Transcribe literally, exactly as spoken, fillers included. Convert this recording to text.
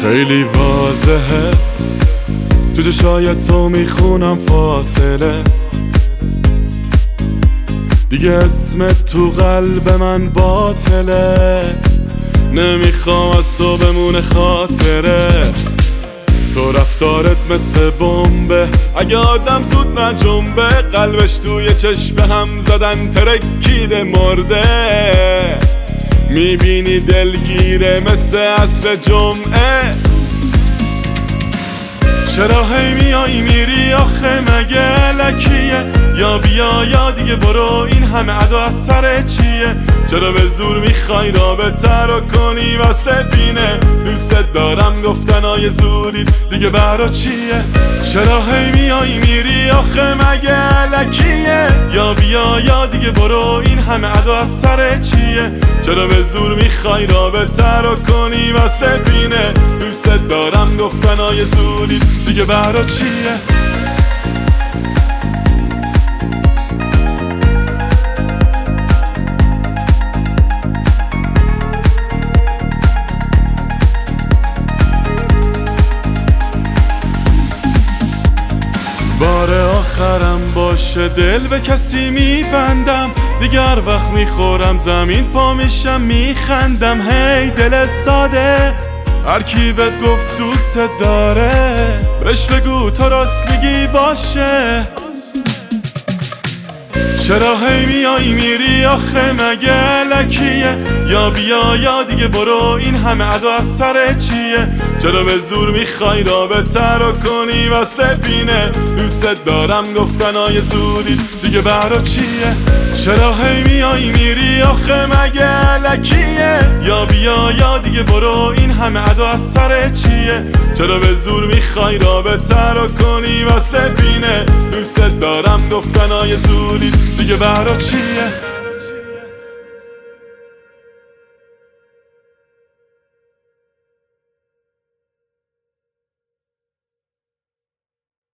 خیلی واضحه تو چشای تو میخونم فاصله، دیگه اسمت تو قلب من باطله. نمیخوام از تو بمونه خاطره، تو رفتارت مثل بمبه، اگه آدم زود نجنبه قلبش توی چشم هم زدن ترکیده مرده. میبینی دلگیره مثل عصر جمعه، چرا هی میای میری آخه مگه لکیه؟ یا بیا یا دیگه برو، این همه ادا از سر چیه؟ چرا به زور میخوای رابطه رو کنی وصل بینه؟ دوست دارم گفتنای زوری دیگه برا چیه؟ چرا هی میای میری آخه مگه لکیه؟ یا بیا یا دیگه برو، این همه ادا از سر چیه؟ چرا به زور میخوای رابطه رو کنی وصل بینه؟ دوست دارم گفتنای زوری دیگه برا چیه؟ بار آخرم باشه دل به کسی میبندم، دیگر وقت میخورم زمین پا میشم میخندم. هی دل ساده هر کی بهت گفت دوست داره، بهش بگو تو راست میگی باشه. چرا هی میای میری آخه مگه لکیه؟ یا بیا یا دیگه برو، این همه ادا از سر چیه؟ چرا به زور میخوای رابطه رو کنی وصل بینه؟ دوست دارم گفتنای زوری دیگه برا چیه؟ چرا هی میای میری آخه مگه لکیه؟ یا بیا یا دیگه برو، این همه ادا از سر چیه؟ چرا به زور میخوای رابطه رو کنی وصل بینه؟ دوست دارم گفتنای زوری دیگه برا چیه؟